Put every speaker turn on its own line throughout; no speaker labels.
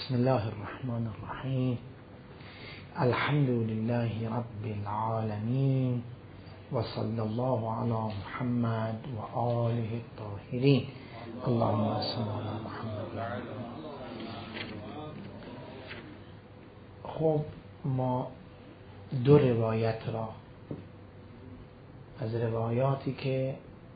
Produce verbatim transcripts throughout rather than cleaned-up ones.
بسم الله الرحمن الرحیم. الحمد لله رب العالمین و صلی الله علی محمد و آله الطاهرین. اللهم صل علی محمد. خب ما دو روایت را از روایاتی که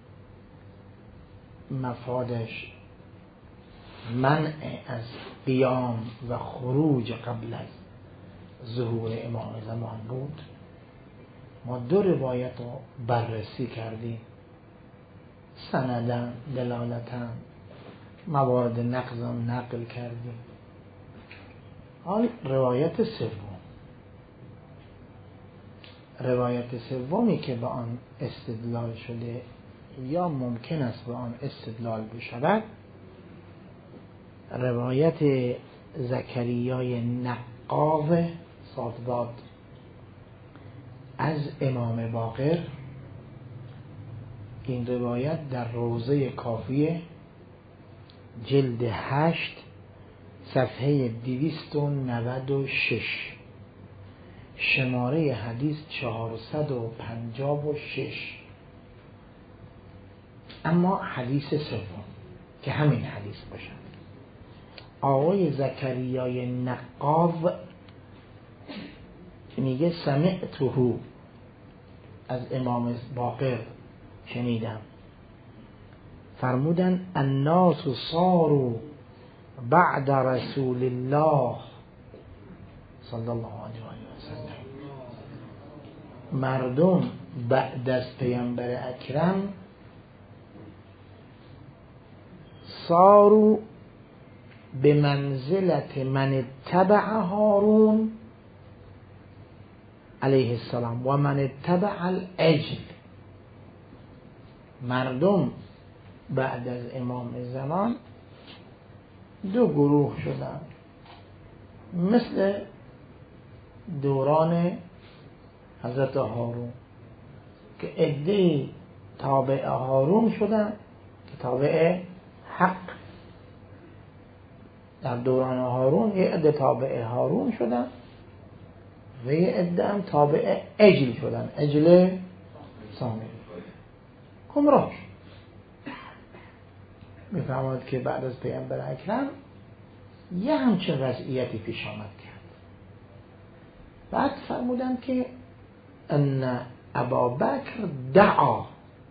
مفادش منع از قیام و خروج قبل از ظهور امام زمان بود، ما دو روایت رو بررسی کردیم، سندن دلالتن موارد نقض نقل کردیم. حال روایت سوم، روایت سومی که به آن استدلال شده یا ممکن است به آن استدلال بشود، روایت زکریای نقاو صادباد از امام باقر. این روایت در روضه کافیه جلد هشت صفحه دویست و نود و شش، شماره حدیث چهارصد و پنجاه و شش. اما حدیث سوم که همین حدیث باشد، آقای زکریای نقاو میگه سمعته، از امام باقر شنیدم، فرمودن الناس صاروا بعد رسول الله صلی الله علیه و سلم، مردم بعد از پیامبر اکرم صاروا به منزلت من اتبع هارون علیه السلام و من اتبع العجل. مردم بعد از امام زمان دو گروه شدن، مثل دوران حضرت هارون که عده‌ای تابع هارون شدن که تابع حق. در دوران هارون یه عده تابع هارون شدن و یه عده هم تابع عجل شدن، عجل سامری گمراه. میفهمد که بعد از پیامبر اکرم یه همچین وضعیتی پیش آمد کرد. بعد فرمودن که ان ابابکر دعا،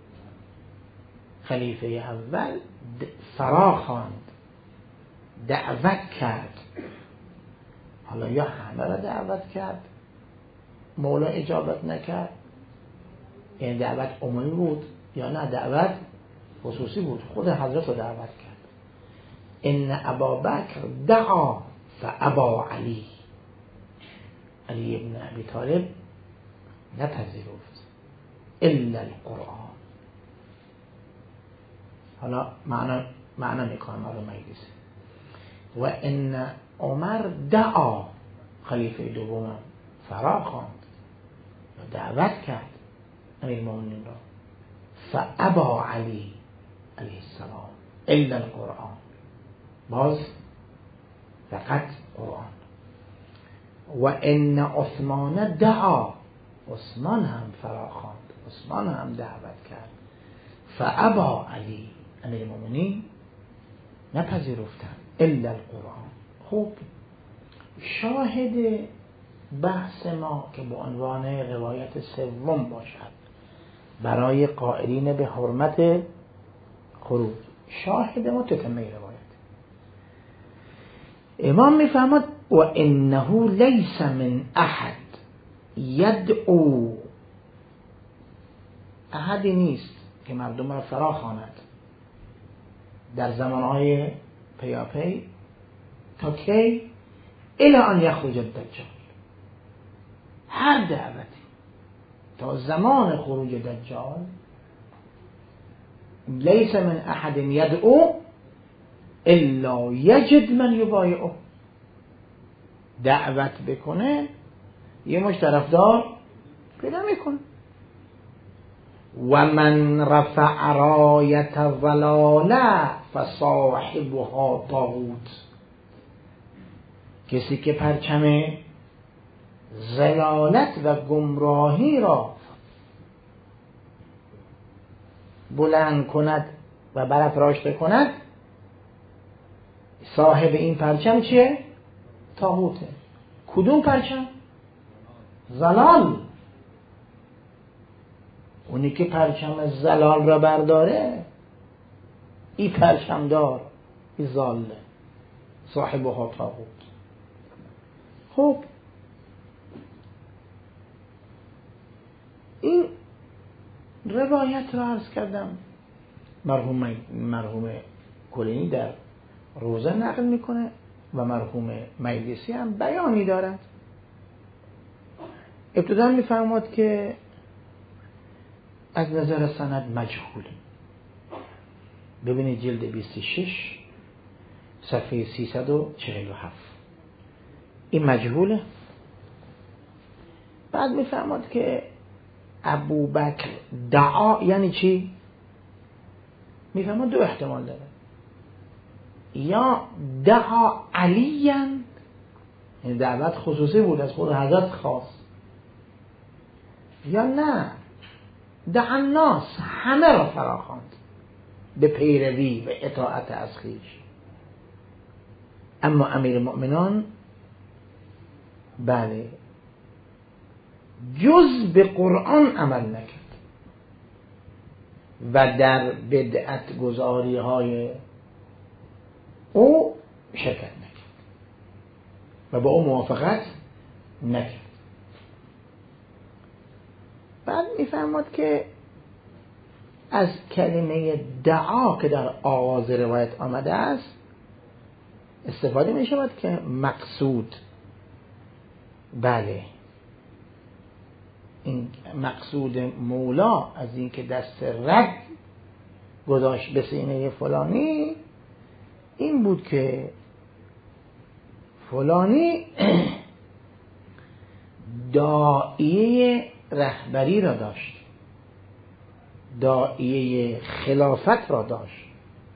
خلیفه اول فرا خواند، دعوت کرد. حالا یا همه را دعوت کرد، مولا اجابت نکرد، این دعوت عمومی بود، یا نه دعوت خصوصی بود، خود حضرت رو دعوت کرد. ان ابابکر دعا فابا علی، علی ابن ابی طالب نپذیرفت الا القرآن. حالا معنا معنا میکنم حالا مجلس. و ان عمر دعا، خلیفه دوم فرا خواند و دعوت کرد امیرالمومنین را، فابا علی علیه السلام الا القرآن، باز فقط قرآن. و ان عثمان دعا، عثمان هم فرا خواند، عثمان هم دعوت کرد، فابا علی امیرالمومنین نپذیرفتند الا القرآن. خوب، شاهد بحث ما که به عنوان روایت سوم باشد برای قائلین به حرمت خروج، شاهد ما تتمه روایت. امام میفرماد و انه لیس من احد یدعو، احدی نیست که مردم را فرا خواند در زمانهای پیاپی تا کی الی ان یخرج الدجال، هر دعوتی تا زمان خروج دجال، لیس من احد یدعو الا یجد من یبایعه، دعوت بکنه یه مش طرفدار پیدا میکنه. و من رفع رایت ضلاله فصاحبها طاغوت، کسی که پرچم ضلالت و گمراهی را بلند کند و برافراشته کند، صاحب این پرچم چیه؟ طاغوته. کدوم پرچم؟ ضلال. اونی که پرچم ضلال را برداره، این پرچم دار، این ضاله، صاحبها طاغوت. خب این روایت را عرض کردم، مرحوم مرحوم کلینی در روزه نقل میکنه و مرحوم مجلسی هم بیانی دارد. ابتدا میفرماد که از نظر سند مجهول. ببینید جلد بیست و شش صفحه سیصد و چهل و هفت، این مجهوله. بعد میفرماد که ابوبکر دعا یعنی چی؟ میفرماد دو احتمال داره، یا دعا علیاً، یعنی دعوت خصوصی بود از خود حضرت خاص، یا نه دعا الناس، همه را فراخواند به پیروی و اطاعت از خویش. اما امیر المؤمنان بله جز به قرآن عمل نکرد و در بدعت گذاری های او شرکت نکرد و با او موافقت نکرد. بعد میفرماد که از کلمه دعا که در آغاز روایت آمده است استفاده می شود که مقصود، بله این مقصود مولا از این که دست رد گذاشت به سینه فلانی این بود که فلانی داعیه رهبری را داشت، داعیه خلافت را داشت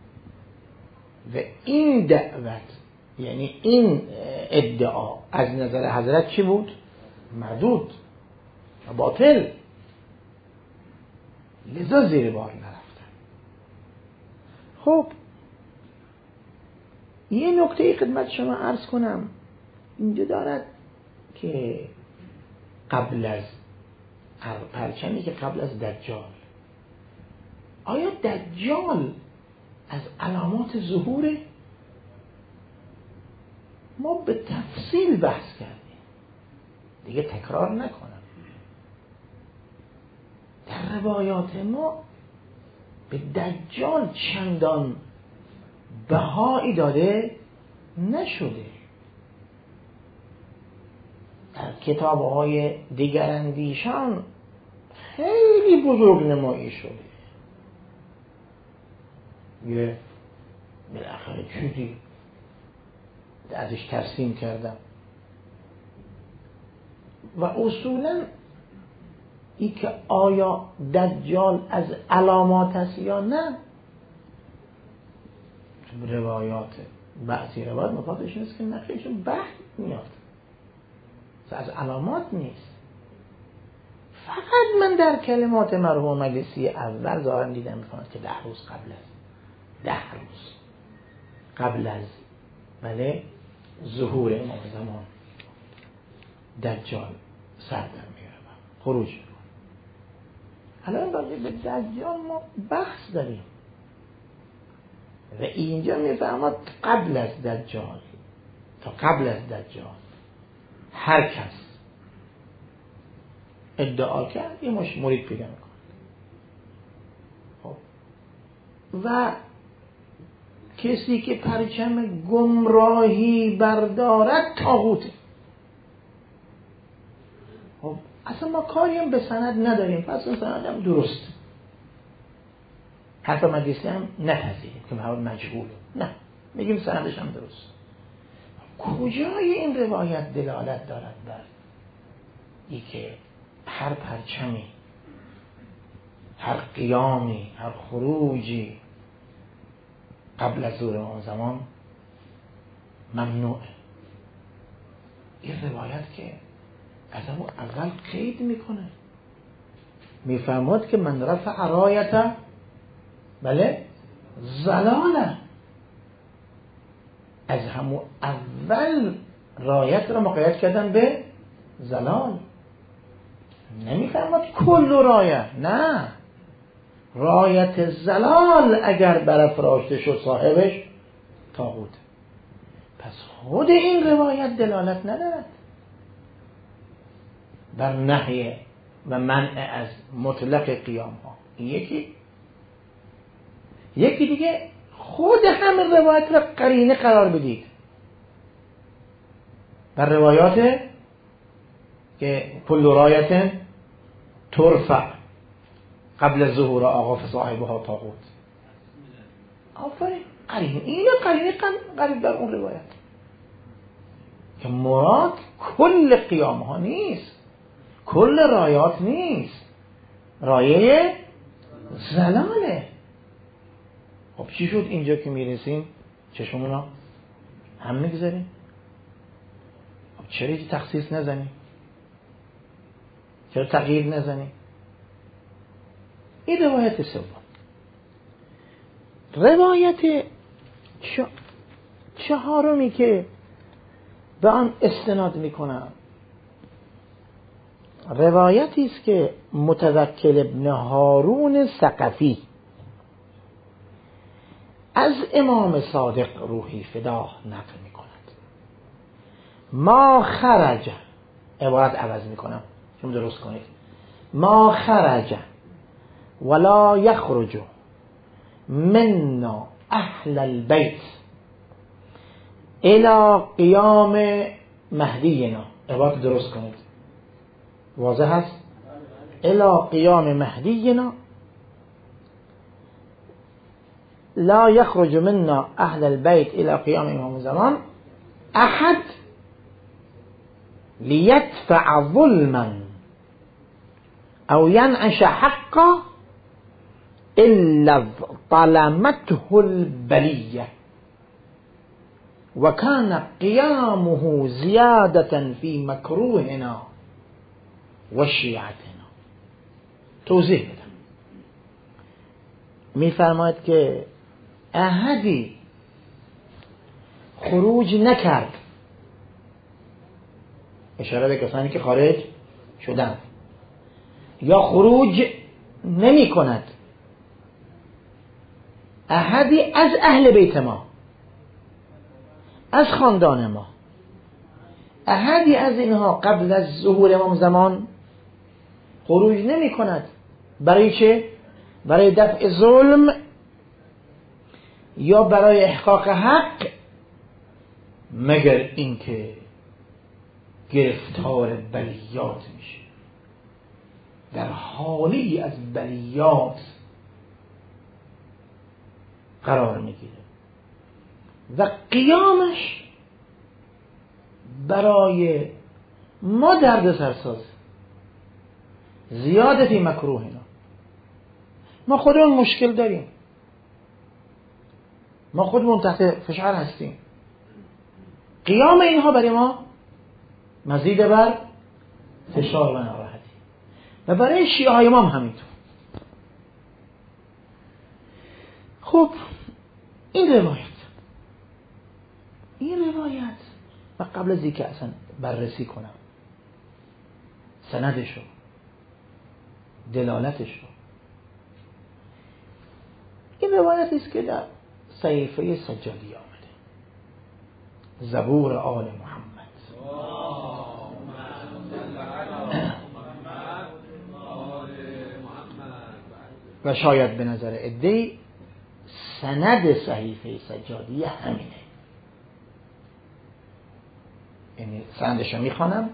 و این دعوت یعنی این ادعا از نظر حضرت چی بود؟ مردود و باطل، لذا زیر بار نرفتن. خب یه نکته خدمت شما عرض کنم اینجا دارد که قبل از پرچمی که قبل از دجال، آیا دجال از علامات ظهوره؟ ما به تفصیل بحث کردیم، دیگه تکرار نکنم. در روایات ما به دجال چندان بهایی داده نشده. در کتاب‌های دیگراندیشان خیلی بزرگ نمایی شده. یه بالاخره چیزی ازش ترسیم کردم و اصولا ای که آیا دجال از علامات است یا نه، روایات بعضی روایات مفادش نیست که نخیشون بحث میاد، از علامات نیست. فقط من در کلمات مرحوم مجلسی اول ظاهرا دیدم میکنند که ده روز قبل از ده روز قبل از بله ظهور امام زمان دجال سر در میاره خروج میکنه. الان راجع به دجال ما بحث داریم و اینجا میفهمد قبل از دجال تا قبل از دجال هر کس ادعا کرد یه مش مرید پیدا میکنه. خب و کسی که پرچم گمراهی بردارد طاغوته. خب اصلا ما کاری هم به سند نداریم، پس اون سند هم درست، حتی مجلسی هم نپذیریم که حال مجهوله، نه میگیم سندش هم درست. کجای این روایت دلالت دارد بر ای که هر پرچمی، هر قیامی، هر خروجی قبل از ظهور آن زمان ممنوعه؟ این روایت که از همون اول قید میکنه، میفرماد که من رفع رایت بله زلاله، از همون اول رایت را مقید کردن به زلال. نمیفرماد کل رایت، نه، رایت زلال اگر برافراشته شد صاحبش طاغوت. پس خود این روایت دلالت ندارد بر نهی و منع از مطلق قیام ها. یکی یکی دیگه خود همین روایت را قرینه قرار بدید بر روایات که کل رایت ترفع قبل ظهور آغاز صاحبها طاغوت. آفرین، قرینه اینه، قرینه قریب در اون روایت که مراد کل قیام ها نیست، کل رایات نیست، رایه زلاله. خب چی شد اینجا که میرسیم چشمونا هم میگذاریم؟ خب چرا یکی تخصیص نزنیم؟ چرا تغییر نزنیم؟ این روایت سوم. روایت چهارمی که به آن استناد میکنم روایتی است که متوکل ابن هارون ثقفی از امام صادق روحی فداه نقل می کند. ما خرج، عبارت عوض می کنم شما درست کنید، ما خرج ولا یخرج منا اهل البیت الى قیام مهدینا. عبارت درست کنید، واضح هست؟ الى قیام مهدینا لا يخرج منا اهل البيت الى قيام امام الزمان احد ليدفع ظلما او ينعش حقا الا ظلمته البليه وكان قيامه زياده في مكروهنا وشيعتنا. توضیح بدم. میفرماید که احدی خروج نکرد، اشاره به کسانی که خارج شدند، یا خروج نمی کند، احدی از اهل بیت ما، از خاندان ما، احدی از اینها قبل از ظهور امام زمان خروج نمی کند. برای چه؟ برای دفع ظلم یا برای احقاق حق، مگر اینکه گرفتار بلیات میشه، در حالی از بلیات قرار میگیره و قیامش برای ما درد سرساز زیادتی مکروه اینا. ما خودمون مشکل داریم، ما خودمون تحت فشار هستیم، قیام اینها برای ما مزید بر فشار و ناراحتی. و برای شیعه های ما هم همینطور. خب این روایت این روایت و قبل از اینکه اصلا بررسی کنم سندشو، دلالتشو، این روایت است که در صحیفه سجادی آمده، زبور آل محمد و شاید به نظر عده‌ای سند صحیفه سجادی همینه. یعنی سندشو میخوانم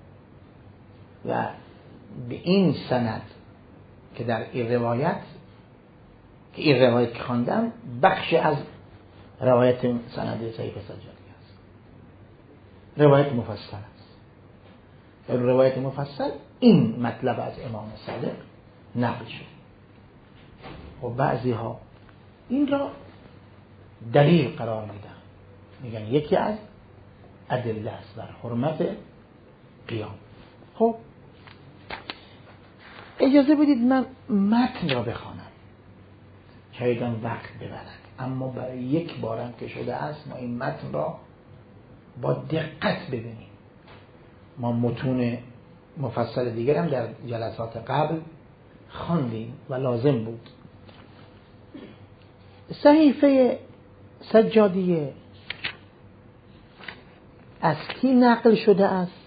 و به این سند که در این روایت که این روایت که خواندم بخش از روایت سند صحیفه سجادی است، روایت مفصل است. در روایت مفصل این مطلب از امام صادق نقل شد. و بعضی ها این را دلیل قرار میدن، میگن یکی از ادله است بر حرمت قیام. خب اجازه بدید من متن را بخوانم، شایدم وقت ببرد، اما برای یک بارم که شده است ما این متن را با دقت ببینیم. ما متون مفصل دیگر هم در جلسات قبل خواندیم و لازم بود. صحیفه سجادیه از کی نقل شده است؟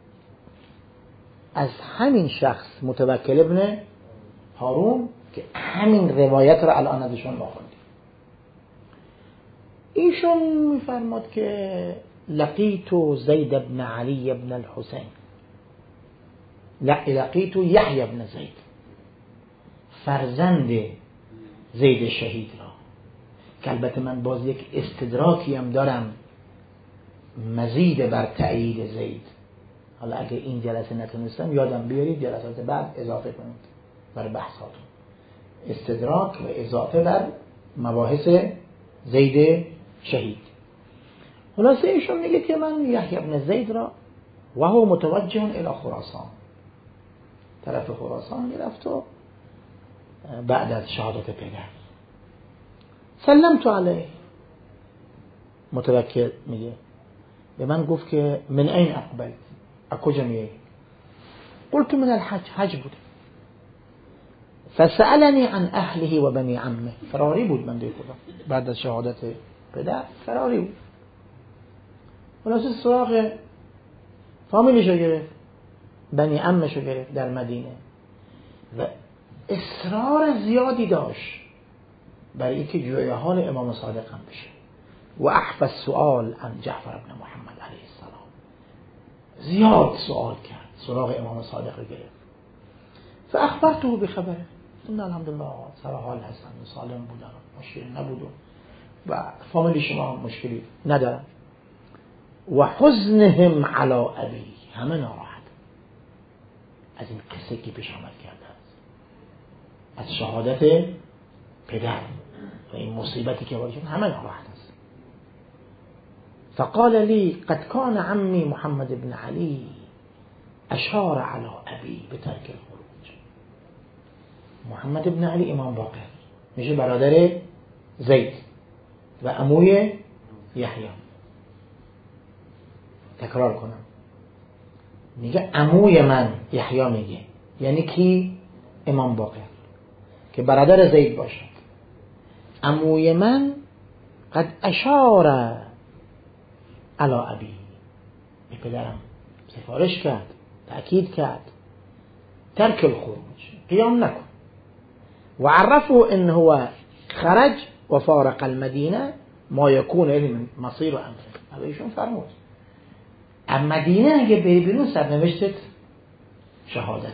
از همین شخص متوکل ابن هارون که همین روایت را الان ازشون ما خوندیم. ایشون میفرماد که لقیت زید بن علی بن الحسین، لقیت یحیی بن زید، فرزند زید شهید را، که البته من باز یک استدراکی هم دارم مزید بر تأیید زید. حالا اگه این جلسه نتونستم یادم بیارید جلسات بعد اضافه کنید بر بحثاتون. استدراک و اضافه بر مباحث زید شهید. خلاصه ایشون میگه که من یحیی بن زید را و هو متوجه الی خراسان، طرف خراسان میرفت و بعد از شهادت پدر سلمت علیه، متوکل میگه به من گفت که من این اقبلت، از کجا میایی؟ قلت من الحج، حج بود. فسألنی عن اهله و بنی عمه، فراری بود من دیگه خدا بعد از شهادت پدر فراری بود. خلاصه سراغ فامیلشو گرفت، بنی عمشو گرفت در مدینه و اصرار زیادی داشت برای اینکه جوی حال امام صادق هم بشه. و احفظ سؤال عن جعفر بن محمد علیه السلام، زیاد سؤال کرد، سراغ امام صادق رو گرفت. فاخبرته بخبره، ان الحمدلله سر حال هستن، سالم بودن، مشکلی نبود و فامیلی شما مشکلی ندارن. و حزنهم علی ابی، همه ناراحت از این قصه که پیش آمد کرده است، از شهادت پدر و این مصیبتی که وارد شد، همه ناراحت است. فقال لی قد کان عمی محمد بن علی اشار علی ابی بترک الخروج. محمد بن علی امام باقر میشه برادر زید و عموی یحیی. تکرار کنم، میگه عموی من یحیی، میگه یعنی کی؟ امام باقر که برادر زید باشد. عموی من قد اشار علی ابی، به پدرم سفارش کرد، تأکید کرد ترک الخروج، قیام نکن. و عرفه انه هو خرج و فارق المدینه ما یکون علم مصیر و امره. حالا ایشون فرمود مدینه اگه بری بیرون سرنوشتت شهادته.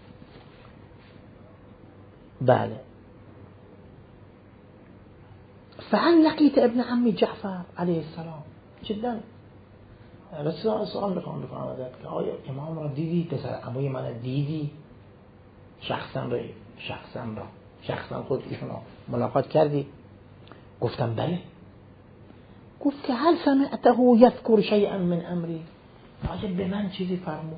بله. فهل لقیت ابن عمی جعفر علیه السلام؟ جدا رسول سوال میخوام بکنم ازت که آیا امام را دیدی؟ پسر عموی من دیدی؟ شخصا را شخصا را شخصا خود ایشون ملاقات کردی؟ گفتم بله. گفت که هل سمعته یذکر شیئا من امری؟ راجع به من چیزی فرمود؟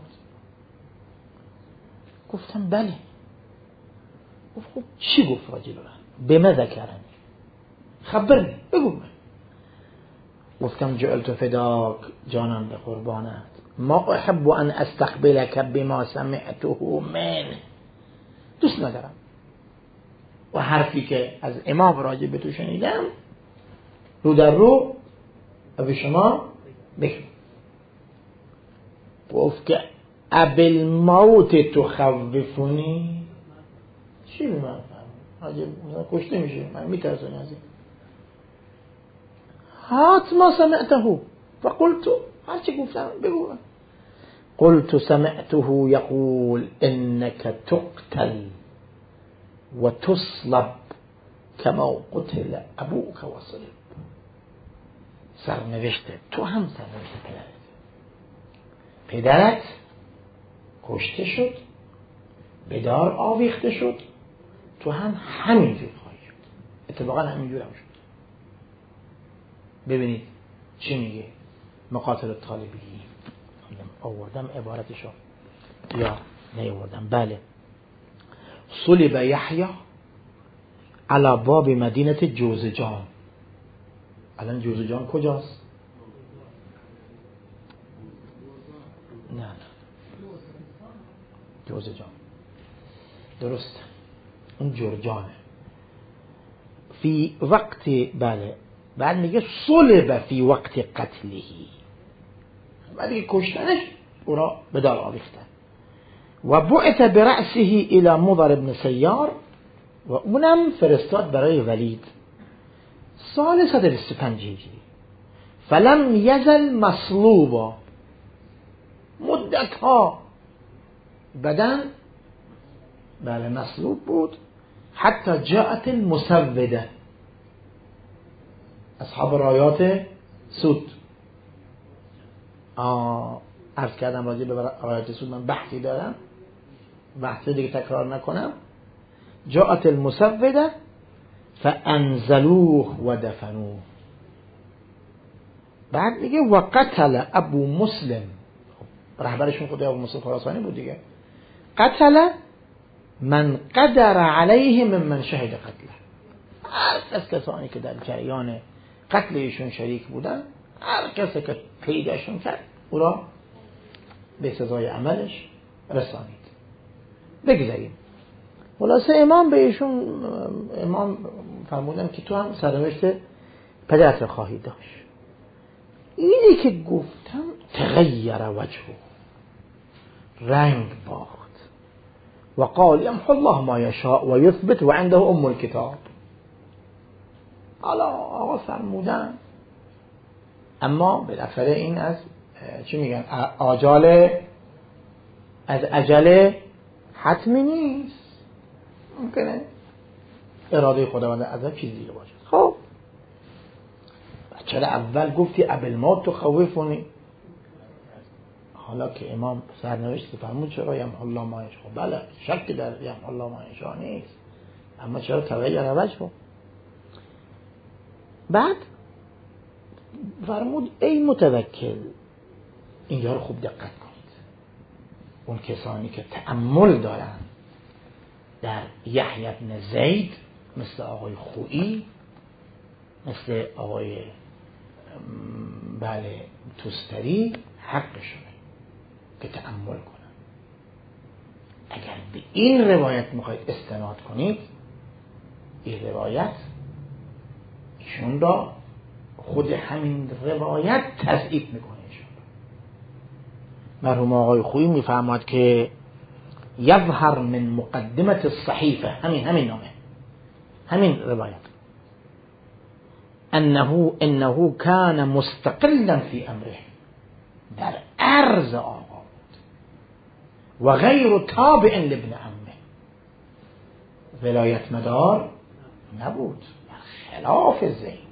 گفتم بله. گفت خب چی گفت راجع به من؟ بما ذکرنی، خبرنی، بگو من. گفتم جعلت فداک، جانم به قربانت، ما احب ان استقبلک بما سمعته من، دوست ندارم و حرفی که از امام راجع به تو شنیدم رو در رو به شما بگم. گفت که ابل موت تخوفونی، چی به من راجع کشته میشه، من میترسم از این. هات ما سمعته فقلت، هرچی گفتم بگو. قلت سمعته يقول انك تقتل وتصلب كما قتل ابوك وصلب. سرنوشت تو هم سرنوشت پدرت، پدرت کشته شد، به دار آویخته شد، تو هم همینجور خواهی شد. اتفاقا همینجور هم شد. ببینید چی میگه، مقاتل الطالبی آوردم عبارتشو یا نیاوردم. بله. صلب یحیی علی باب مدینه جوزجان. الان جوزجان کجاست؟ نه نه جوزجان درست، اون جرجانه. فی وقت، بله، بعد میگه صلب فی وقت قتلهی، بعد میگه کشتنش او را به دار آویختن. و بعث برأسه الى مضر بن سیار، و اونم فرستاد برای ولید سال صد و بیست و پنج هجری. فلم یزل مصلوبا، مدت ها بدن بله مصلوب بود، حتی جاءت المسوده، اصحاب رایات سود. عرض کردم راجع به رایات سود من بحثی دارم، بحثی دیگه تکرار نکنم. جاءت المسوده فانزلوه و دفنوه. بعد میگه و قتل ابو مسلم، رهبرشون خود ابو مسلم خراسانی بود دیگه، قتل من قدر علیه من من شهد قتله. هر کس کسانی که در جریان قتل ایشون شریک بودن، هر کسی که پیداشون کرد او را به سزای عملش رسانید. بگذاریم. خلاصه امام به ایشون امام فرمودن که تو هم سرنوشت پدرت خواهی داشت. اینی که گفتم تغییر وجهه، رنگ باخت. و قال یمحو الله ما یشاء و یثبت و عنده ام الکتاب. حالا آقا فرمودن، اما بالاخره این از چی میگن آجال از عجله حتمی نیست، ممکنه اراده خداوند عزت چیزی دیگه باشه. خب چرا اول گفتی ابالموت تخوفونی؟ حالا که امام سرنوشت فرمود چرا یمحو الله ما یشاء، بله شک در یمحو الله ما یشاء نیست، اما چرا تغییر وجهه؟ بعد فرمود ای متوکل، اینجا رو خوب دقت کنید. اون کسانی که تأمل دارن در یحیی بن زید، مثل آقای خویی، مثل آقای بله توستری، حقشونه که تأمل کنن. اگر به این روایت میخواید استناد کنید، این روایت ایشون را خود همین روایت تضعیف میکنه. مرحوم آقای خویی میفرماد که یظهر من مقدمت الصحیفه، همین همین نامه، همین روایت، انه انه کان مستقلا فی امره، در عرض آقا بود، و غیر تابع لابن عمه، ولایت مدار نبود، خلاف زید.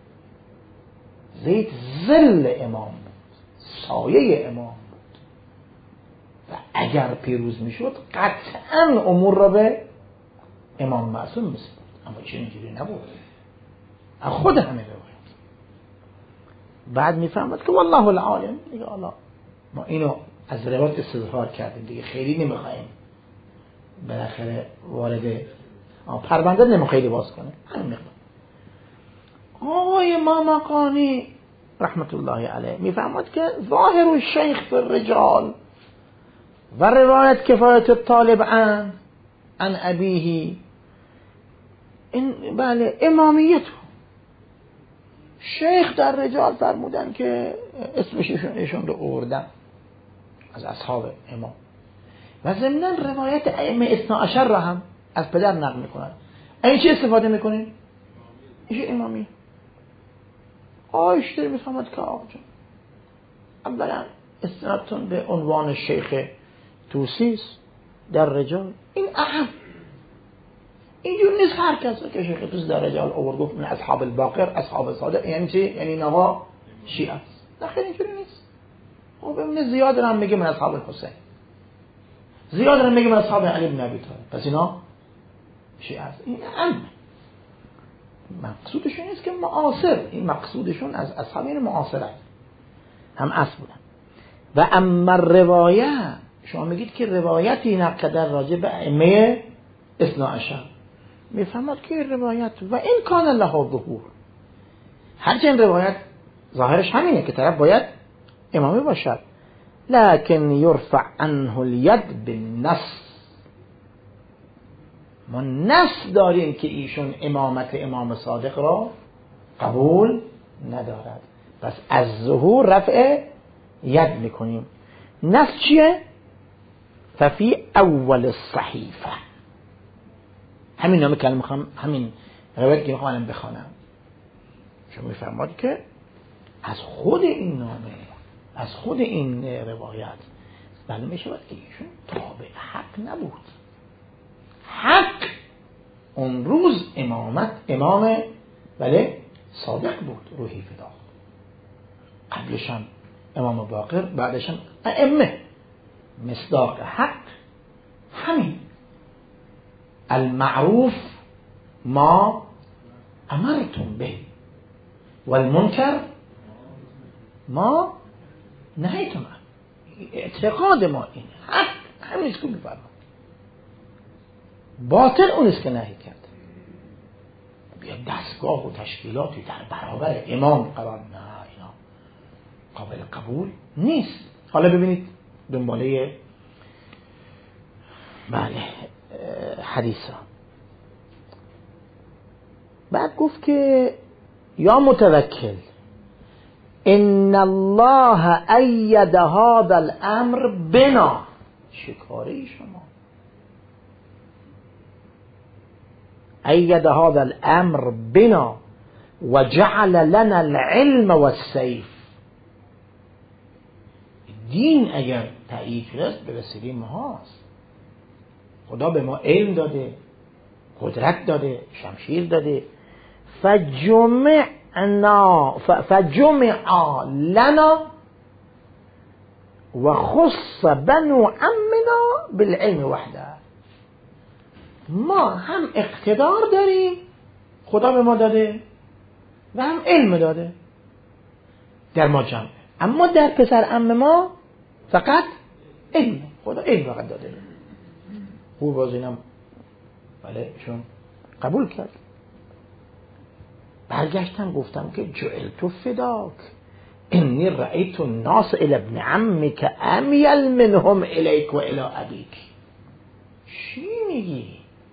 زید ظل امام بود، سایه امام بود، و اگر پیروز میشد قطعا امور را به امام معصوم میسپرد، اما چه اینجوری نبود. خود همه روایت. بعد میفهمد که والله العالم، دیگه الله ما اینو از روایت استظهار کردیم دیگه، خیلی نمیخوایم بالاخره وارد پرونده نمیخوایم باز کنه. همین مقدار. آقای مامقانی رحمت الله علیه میفهمد که ظاهر الشیخ فی الرجال و روایت کفایت الطالب عن عن ابیه، این بله امامیت. شیخ در رجال فرمودن که اسمش ایشون رو آوردن از اصحاب امام، و ضمناً روایت ائمه اثنا عشر را هم از پدر نقل میکنن. این چی استفاده میکنین؟ ایش امامی. آیشتر میفهمد که آقا جان، اولا استنادتون به عنوان شیخ توسیس در رجال، این اهم. اینجور نیست هر کسی که شیخ توسی در رجال آورد گفت من اصحاب الباقر، اصحاب صادق، یعنی چی؟ یعنی نوا شیعه است. نه خیلی اینجوری نیست. خب ببینید زیاد هم میگه من اصحاب الحسین، زیاد هم میگه من اصحاب علی بن ابی طالب، پس اینا شیعه است. این اهم. مقصودشون نیست که معاصر، این مقصودشون از اصحاب این معاصر است. هم اصل بودن. و اما روایت، شما میگید که روایتی نقل در راجع به ائمه اثنا عشر، میفهمد که روایت و این کان له ظهور، هرچند روایت ظاهرش همینه که طرف باید امامی باشد، لکن یرفع عنه الید بالنص، ما نص داریم که ایشون امامت امام صادق را قبول ندارد، پس از ظهور رفع ید میکنیم. نص چیه؟ ففی اول الصحیفه، همین نام کلمه میخوام، همین روایت که میخوام بخوانم، شما میفرمایید که از خود این نامه، از خود این روایت معلوم میشه که ایشون تابع حق نبود. حق اون روز امامت امام بله صادق بود روحی فدا، قبلش هم امام باقر، بعدش هم ائمه. مصداق حق همین المعروف ما امرتم به والمنکر ما نهیتم. اعتقاد ما اینه، حق همین است که میفرماد، باطل اون است که نهی کرد. بیا دستگاه و تشکیلاتی در برابر امام قرار، نه اینا قابل قبول نیست. حالا ببینید دنباله بله حدیثا. بعد گفت که یا متوکل ان الله اید هذا الامر بنا، چه کاری شما؟ اید هذا الامر بنا و جعل لنا العلم والسیف. دین اگر تأیید شده به وسیله ماست. خدا به ما علم داده، قدرت داده، شمشیر داده. فجمعنا فجمع لنا و خص بنو عمنا بالعلم وحده. ما هم اقتدار داریم، خدا به ما داده، و هم علم داده در ما جمعه، اما در پسر عم ما فقط علم، خدا علم فقط داده. خوب باز اینم بله چون قبول کرد. برگشتم گفتم که جعلت فداک انی رأیت الناس الی ابن عمک امیل منهم الیک و الی ابیک. چی میگی؟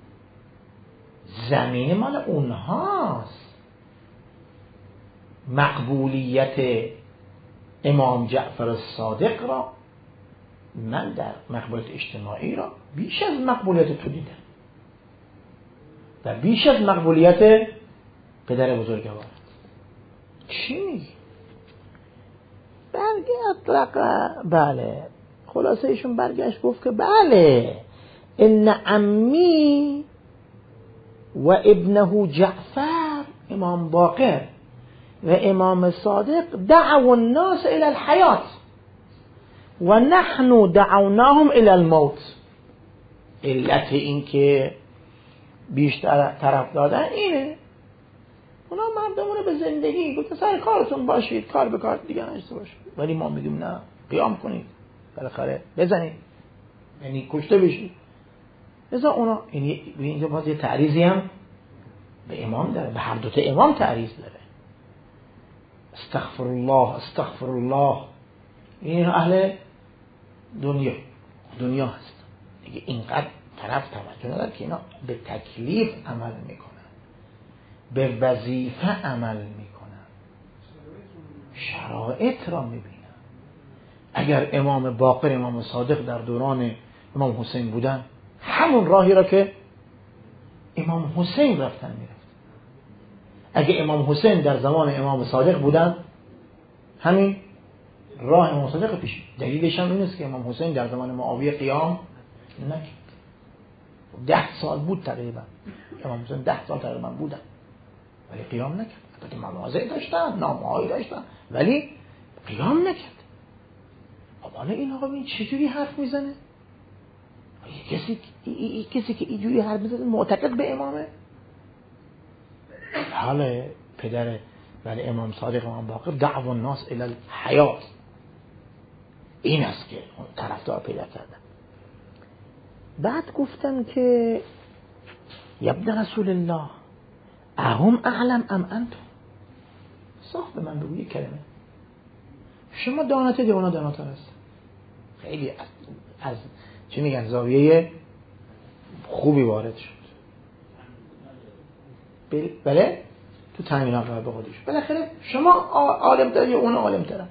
زمین مال اونهاست. مقبولیت امام جعفر الصادق را من در مقبولیت اجتماعی را بیش از مقبولیت تو دیدم و بیش از مقبولیت پدر بزرگوار. چی میگی؟ برگشت بله خلاصه ایشون برگشت گفت که بله ان عمی و ابنه جعفر امام باقر و امام صادق دعوا الناس الى الحیات و نحن دعوناهم الى الموت. علت این که بیشتر طرف دادن اینه، اونا مردمون رو به زندگی گفت سر کارتون باشید، کار به کار دیگه نشته باشید، ولی ما میگیم نه، قیام کنید، بالاخره بزنید، یعنی کشته بشید. مثلا اونا یعنی اینجا باز یه تعریضی هم به امام داره، به هر دو تا امام تعریض داره. استغفر الله استغفر الله. این اهل دنیا دنیا هست دیگه. اینقدر طرف توجه نداره که اینا به تکلیف عمل میکنن، به وظیفه عمل میکنن، شرایط را میبینن. اگر امام باقر امام صادق در دوران امام حسین بودن، همون راهی را که امام حسین رفتن میرفت. اگه امام حسین در زمان امام صادق بودن، همین راه امام صادق پیش. دلیلش هم این است که امام حسین در زمان معاویه قیام نکرد. ده سال بود تقریبا، امام حسین ده سال تقریبا بودن ولی قیام نکرد. البته مواضع داشتن، نامه‌هایی داشتن ولی قیام نکرد. خب حالا این آقا این چجوری حرف میزنه؟ کسی کسی که اینجوری حرف میزنه معتقد به امامه؟ حالا پدر ولی امام صادق امام باقر دعوا الناس الی الحیات، این است که اون طرفدار پیدا کردن. بعد گفتن که یا ابن رسول الله اهم اعلم ام انتم، صاحب من بگو یک کلمه، شما داناته یا اونا داناتر هست؟ خیلی از, از چی میگن زاویه خوبی وارد شد. بله تو تامینات رو به خودش بالاخره شما عالم داری اون عالم تره.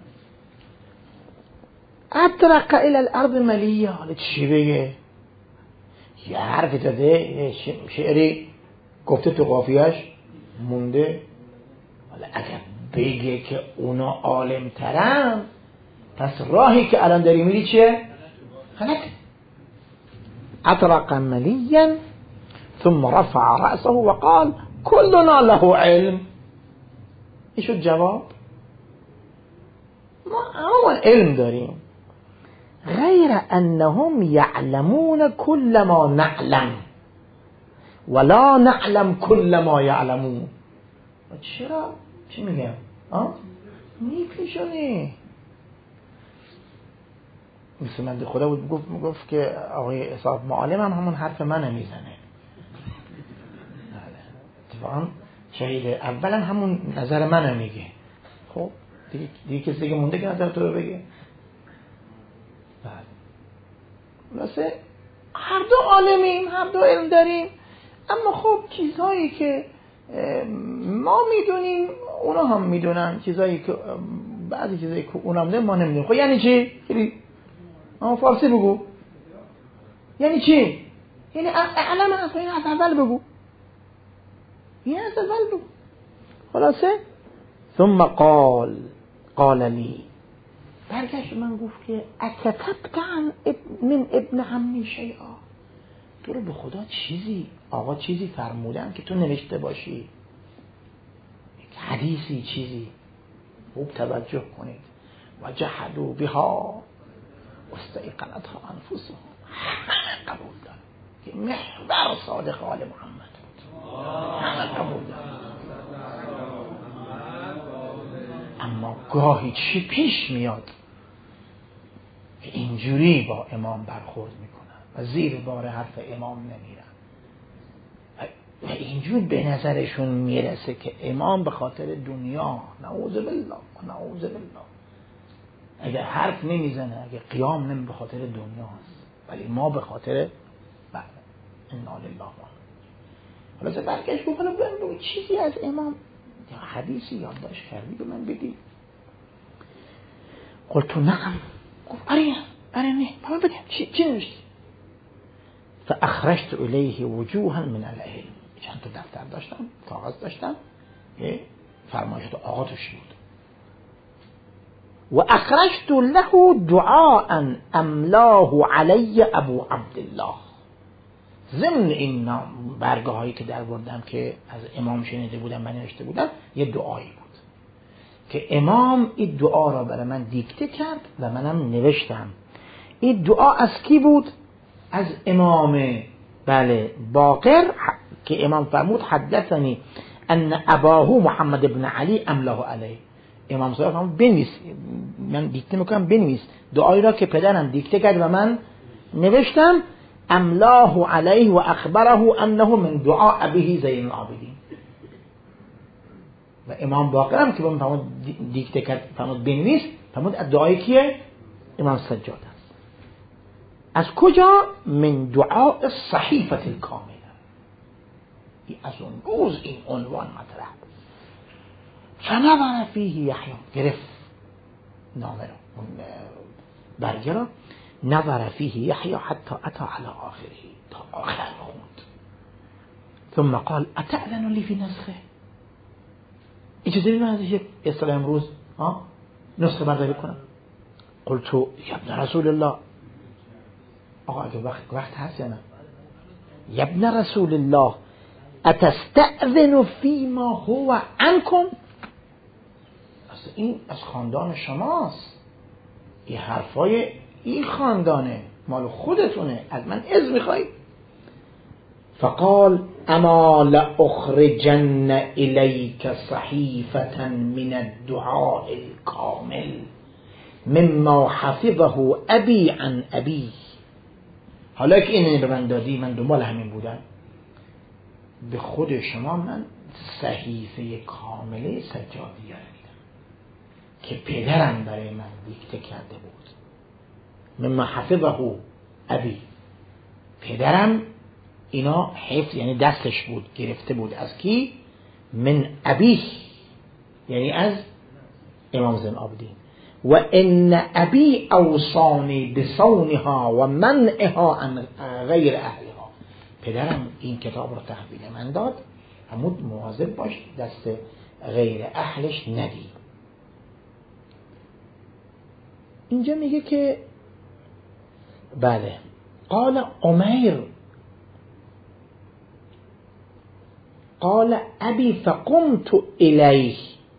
ادرک الى الارض ملیه، حالا چی بگه؟ یه حرفی داده، شعری گفته تو قافیه‌اش مونده. حالا اگر بگه که اونا عالم ترن، پس راهی که الان داری میری چیه؟ غلط. اطرق مليا ثم رفع رأسه وقال كلنا له علم. این شد جواب. ما اول علم داریم، غیر انهم یعلمون كل ما نعلم ولا نعلم كل ما یعلمون. چرا؟ چی میگم؟ آه؟ میپیشونی مثل من خدا بود گفت گفت که آقای حساب معالم هم همون حرف من میزنه. اتفاقا شهید اولا همون نظر من میگه. خب دیگه, دیگه کسی دیگه مونده که نظر تو رو بگه. واسه هر دو عالمیم، هر دو علم داریم، اما خب چیزهایی که ما میدونیم اونا هم میدونن، چیزهایی که بعضی چیزایی که اونا هم ما نمیدونیم. خب یعنی چی؟ خیلی اما فارسی بگو. یعنی چی؟ یعنی علم از این از اول بگو. این از اول بگو. خلاصه ثم قال قال لی، برگشت من گفت که اکتبت عن من ابن عمی شیئا، تو رو به خدا چیزی آقا چیزی فرمودن که تو نوشته باشی، یک حدیثی چیزی. خوب توجه کنید. و جحدوا بها واستيقنتها انفسهم، همه قبول دارن که محور صادق آل محمد بود، همه قبول دارن. اما گاهی چی پیش میاد که اینجوری با امام برخورد میکنن و زیر بار حرف امام نمیرن و اینجور به نظرشون میرسه که امام به خاطر دنیا، نعوذ بالله نعوذ بالله، اگر حرف نمیزنه، اگر قیام نمی به خاطر دنیاست، ولی ما به خاطر بله انا لله. حالا چه برگشت بکنم بگم چیزی از امام یا حدیثی یادداشت کردی به من بگی؟ قلت نعم. گفت آره آره نه بابا بگم چی چی نوشتی؟ فاخرجت الیه وجوها من العلم، چند تا دفتر داشتم، کاغذ داشتم، یه فرمایشات آقا توش بود. و اخرجت له دعاء املاه علی ابو عبدالله. ضمن این برگه هایی که در بردم که از امام شنیده بودم من نوشته بودم، یه دعایی بود که امام این دعا را برای من دیکته کرد و منم نوشتم. این دعا از کی بود؟ از امام بله باقر که امام فرمود حدثنی ان اباه محمد ابن علی املاه علیه. امام صاحب هم بنویس، من دیکته میکنم بنویس دعایی را که پدرم دیکته کرد و من نوشتم. املاه علیه و اخبره انه من دعا ابیه زین العابدین. و امام باقر هم که فرمود دیکته کرد فرمود بنویس، فرمود دعای کیه؟ امام سجاد است. از کجا؟ من دعاء الصحیفه الکامله. از اون روز این عنوان مطرح بود. فنظر فیه یحیی، گرفت نامه رو اون برگه رو، نظر فیه یحیی حتی اتا علی آخره، تا آخر خوند. ثم قال اتأذن لی فی نسخه، اجازه بدید من ازش یک اصطلاح امروز ها نسخه برداری کنم. قلت یا ابن رسول الله، آقا اگه وقت وقت هست یا نه؟ یا ابن رسول الله اتستأذن فیما هو عنکم، اصلا این از خاندان شماست، این حرفای این خاندانه، مال خودتونه، از من اذن میخوای؟ فقال اما لأخرجن الیک صحیفة من الدعاء الکامل مما حفظه ابی عن ابی. حالا که اینو به من دادی، من دنبال همین بودم، به خود شما من صحیفه کامله سجادیه رو میدم که پدرم برای من دیکته کرده بود. مما حفظه ابی، پدرم اینا حفظ یعنی دستش بود، گرفته بود از کی؟ من ابی، یعنی از امام زین العابدین. و ان ابی اوصانی بصونها و منعها عن غیر اهلها. پدرم این کتاب رو تحویل من داد، همون مواظب باش دست غیر اهلش ندی. اینجا میگه که بله قال عمیر قال ابي فقمت إليه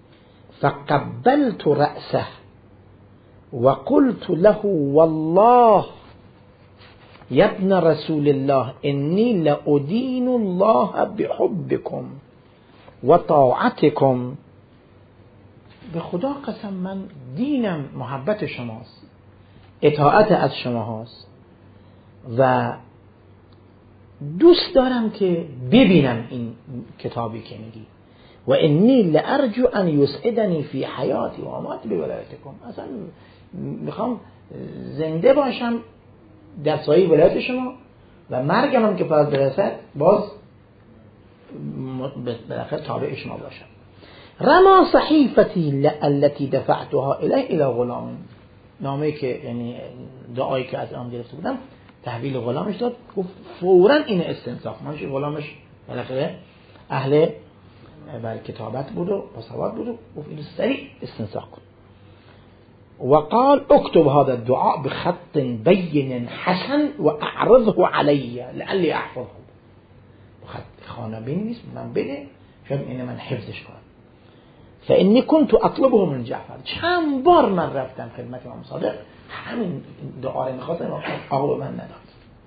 فقبلت رأسه وقلت له والله يا ابن رسول الله إني لأدين الله بحبكم وطاعتكم. به خدا قسم من دینم محبت شماست، اطاعت از شما هاست و دوست دارم که ببینم این کتابی که میگی. و انی لارجو ان یسعدنی فی حیاتی و مماتی بولایتکم. اصلا میخوام زنده باشم در سایه ولایت شما و مرگم هم که باز برسد باز بالاخره تابع شما باشم. رما صحیفتی التي دفعتها الیه الی غلام. نامه‌ای که یعنی دعایی که از آن گرفته بودم تحویل غلامش داد، گفت فوراً این استنساخ. منش غلامش بالاخره اهل بر کتابت بود و باسواد بود و گفت اینو سریع استنساخ کن. و قال اكتب هذا الدعاء بخط بين حسن و اعرضه علی لعلی احفظه. خط خانه بنویس من بده شاید اینو من حفظش کنم. فانی كنت اطلبه من جعفر. چند بار من رفتم خدمت امام صادق همین دعا رو می‌خواستم، آقا به من نداد.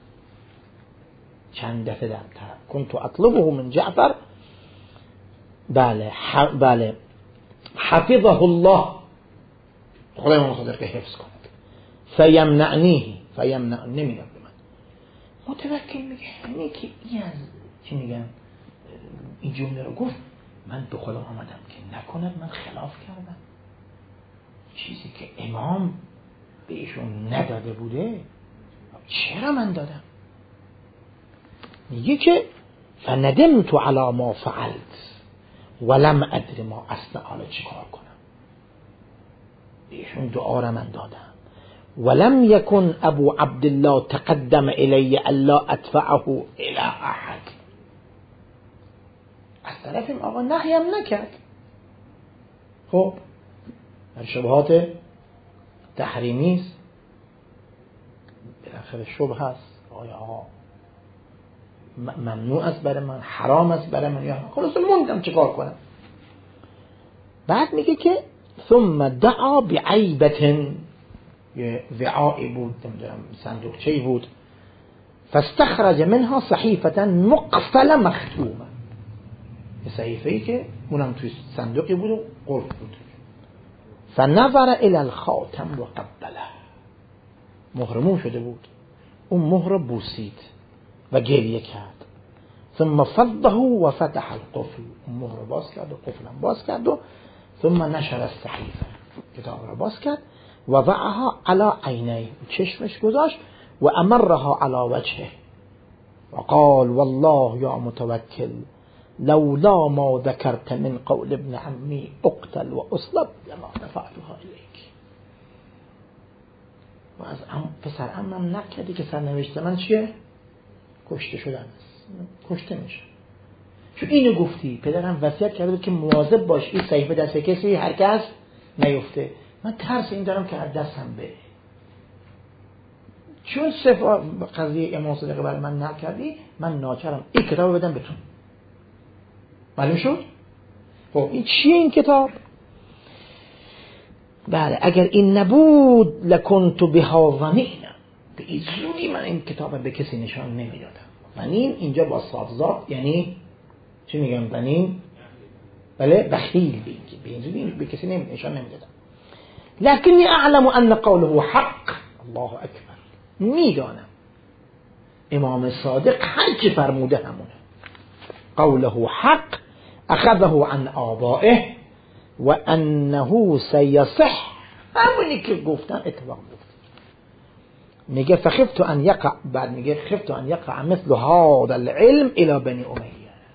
چند دفعه در كنت اطلبه من جعفر. بله ح... بله حفظه الله، خدای امام صادق حفظ کند. فیمنعنیه، فیمنع نمیدم به من. متوکل میگه اینی که این از چی میگن این جمله رو گفت، من به خودم آمدم که نکند من خلاف کردم. چیزی که امام به ایشون نداده بوده چرا من دادم؟ میگه که فندمت علی ما فعلت ولم ادر ما اصلا حالا چی کار کنم. ایشون دعا را من دادم. ولم یکن ابو عبدالله تقدم الی الا ادفعه الی احد. از طرف این آقا نهیم نکرد. خب در شبهات تحریمی است، بالاخره شبه هست، آیا آقا ممنوع است برای من، حرام است برای من، یا خلاص موندم چیکار کنم. بعد میگه که ثم دعا بعیبت، یه وعائی بود نمیدونم صندوقچه‌ای بود، فاستخرج منها صحیفة مقفل مختومه، یه صحیفه‌ای که اونم توی صندوقی بود و قلف بود. فنظر الى الخاتم و قبله، مهرمون شده بود، اون مهر بوسید و گریه کرد. ثم فضه و فتح القفل، اون مهر باز کرد و قفلم باز کرد و ثم نشر الصحیفه، کتاب را باز کرد و وضعها على عینیه، چشمش گذاشت و امرها على وجهه و قال والله یا متوکل لولا ما ذكرت من قول ابن عمي اقتل و اصلب لما دفعتها الیک. و از ام پسر عمم نکردی که سرنوشت من چیه؟ کشته شدن است، کشته میشه. چون اینو گفتی، پدرم وصیت کرده بود که مواظب باش این صحیفه دست کسی هر کس نیفته. من ترس این دارم که از دستم بره. چون صفا قضیه امام صادق برای من نکردی، من ناچارم این کتاب بدم بهتون. معلوم شد؟ خب این چیه این کتاب؟ بله اگر این نبود لکنت بها ظنینا، به این زودی من این کتاب به کسی نشان نمیدادم. ظنین اینجا با صافزاد یعنی چی میگم؟ ظنین بله بخیل، به این زودی به کسی نشان نمیدادم. لکنی اعلم ان قوله حق. الله اکبر. میدانم امام صادق هر چی فرموده همونه. قوله حق اخذه عن آبائه و انه سیصح، همونی که گفتن اتفاق گفت. میگه فخفت ان یقع، بعد میگه خفت ان یقع مثل هذا العلم الى بنی امیه،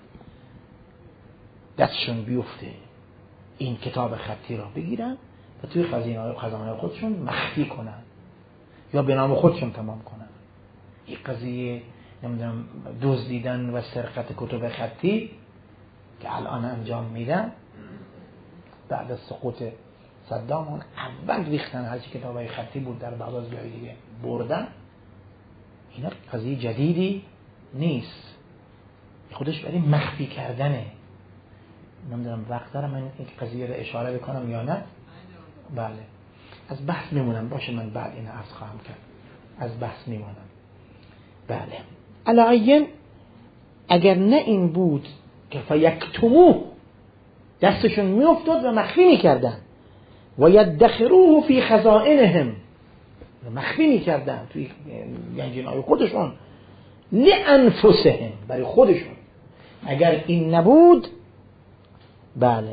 دستشون بیفته این کتاب خطی را بگیرن و توی خزینه خزانه خودشون مخفی کنن یا به نام خودشون تمام کنن. این قضیه نمیدونم دزدیدن و سرقت کتب خطی که الان انجام میدن بعد از سقوط صدام، اون اول ریختن هرچی کتابای خطی بود در بغداد جای دیگه بردن. اینا قضیه جدیدی نیست، خودش برای مخفی کردنه. نمیدونم وقت دارم من این قضیه رو اشاره بکنم یا نه؟ بله از بحث میمونم، باشه من بعد این عرض خواهم کرد، از بحث میمونم. بله علاین اگر نه این بود که فیکتموه، دستشون میافتاد و مخفی میکردن، و یدخروه فی خزائنهم، مخفی میکردن توی گنجینه‌های خودشون، لانفسهم، برای خودشون. اگر این نبود بله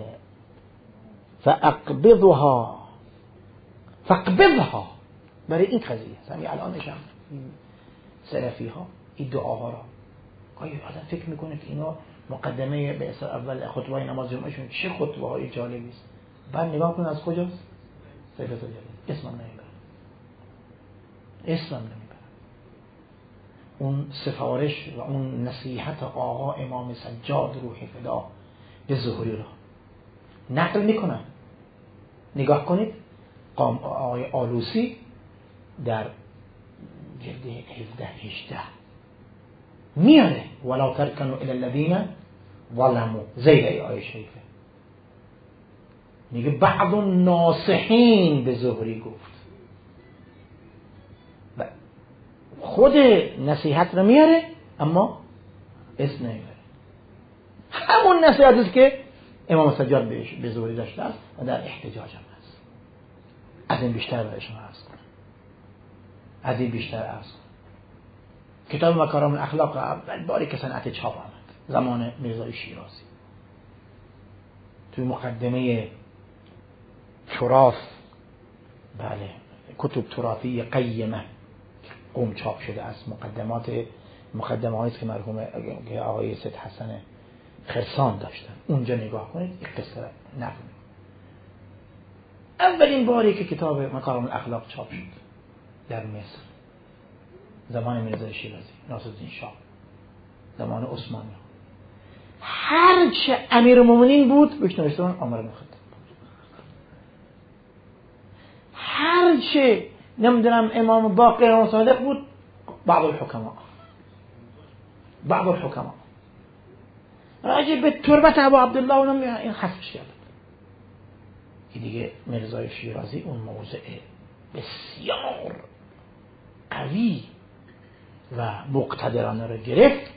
فاقبضها فاقبضها، برای این قضیه همین الانش هم سلفی ها این دعاها را آیا آدم فکر میکنه که اینا مقدمه به اصل اول خطبه نماز جمعهشون چه خطبه های جالبی است، بعد نگاه کن از کجاست؟ سیفت جالب اسمم نمیبرن، اسمم نمیبرن. اون سفارش و اون نصیحت آقا امام سجاد روح فدا به ظهوری را نقل میکنن. نگاه کنید قام آقای آلوسی در جلد هفده هجده میاره ولا ترکنوا الی الذین ظلموا، زیر ای آیه شریفه میگه بعض الناصحین به ظهوری گفت، خود نصیحت رو میاره اما اسم نمیبره. همون نصیحت است که امام سجاد به ظهوری داشته است و در احتجاج هم هست. از این بیشتر برایشون عرض کنم، از این بیشتر عرض کنم. کتاب مکارم الاخلاق اول باری که صنعت چاپ آمد زمان میرزای شیرازی، توی مقدمه تراث، بله کتب تراثی قیمه قوم چاپ شده است، مقدمات مقدمه هاییست که مرحوم آقای سید حسن خرسان داشتن. اونجا نگاه کنید این قصه را نقل. اولین باری که کتاب مکارم الاخلاق چاپ شد در مصر زمان میرزا شیرازی، ناصرالدین شاه، زمان عثمانی، هر چه امیر المومنین بود بهش نوشتن آمر مخدم، هر چه نمیدونم امام باقر و صادق بود بعض الحکما بعض الحکما راجع به تربت ابو عبدالله اونم این حذفش کرد. این دیگه میرزای شیرازی اون موضع بسیار قوی و مقتدرانه رو گرفت،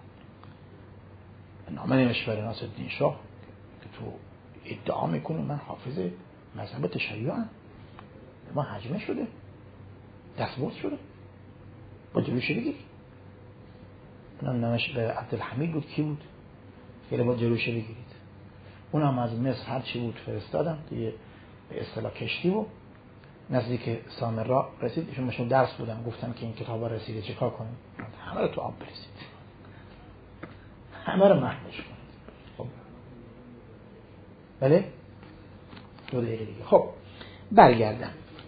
نامه نوشت برای ناصرالدین شاه که تو ادعا میکنه من حافظ مذهب تشیعم، ما حجمه شده دستبرد شده با جلوش بگیر. اونم نامش به عبدالحمید بود، کی بود که با جلوش بگیرید. اونم از مصر هر چی بود فرستادم دیگه به اصطلاح کشتی و نزدیک سامرا رسید. ایشون مشون درس بودن، گفتن که این کتابا رسیده چیکار کنیم؟ همه رو تو آب برسید، همه رو محوش کنید. خب بله دو دقیقه دیگه. خب برگردم.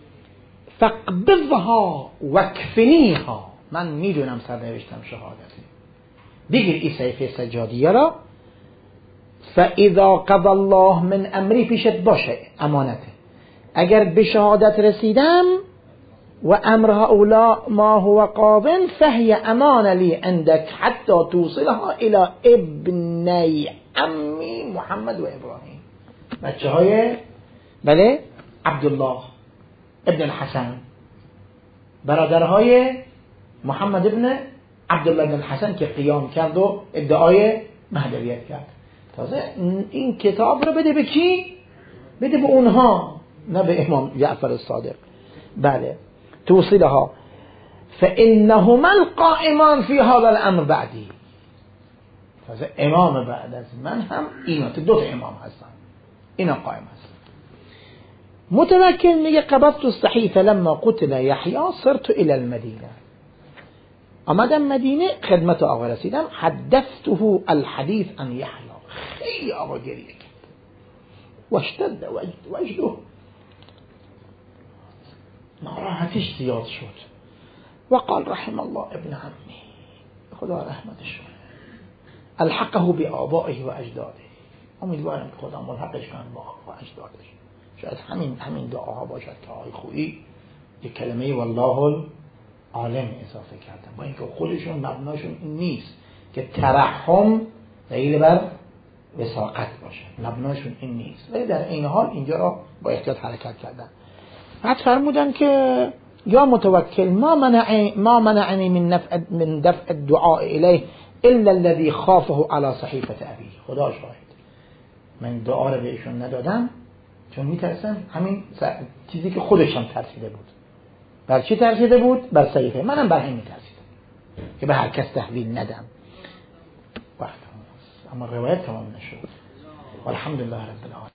فقبضها وکفنیها، من میدونم سرنوشتم شهادتی، بگیر این صحیفه سجادیه را. فاذا قضى الله من امری، پیشت باشه امانته، اگر به شهادت رسیدم و امرها اولا ما هو قاضٍ فهی امان لی عندك حتی توصلها الى ابنی عمی محمد و ابراهیم، بچه های بله عبدالله ابن الحسن، برادرهای محمد ابن عبدالله ابن الحسن که قیام کرد و ادعای مهدویت کرد. تازه این کتاب رو بده به کی؟ بده به اونها، نه به امام جعفر الصادق. بله توصیلها فإنهما القائمان في هذا الامر بعدی، تازه امام بعد از من هم اینا، تو دو تا امام هستن، اینا قائم هستن. متوکل میگه قبضت الصحیفه لما قتل یحیی صرت الى المدینه، آمدم مدینه خدمت آقا رسیدم، حدثته الحدیث عن یحیی، خیلی آقا گریه کرد، واشتد وجد وجده، ناراحتیش زیاد شد، و قال رحم الله ابن عمی، خدا رحمتش کنه، الحقه بآبائه و اجداده، امیدوارم که خدا ملحقش کنه با آبا و اجدادش. شاید همین همین دعاها باشد که آقای خویی یک کلمه والله عالم اضافه کردن، با اینکه خودشون مبناشون این نیست که ترحم دلیل بر وساقت باشه، مبناشون این نیست، ولی در این حال اینجا را با احتیاط حرکت کردن. بعد فرمودن که یا متوکل ما منع ما منعنی من نفع من دفع الدعاء الیه الا الذي خافه على صحیفه ابی، خدا شاهد من دعا رو بهشون ندادم چون میترسم همین چیزی که خودشم ترسیده بود. بر چی ترسیده بود؟ بر صحیفه، منم بر همین میترسیدم که به هر کس تحویل ندم. وقت اما روایت تمام نشد. والحمدلله رب العالمین.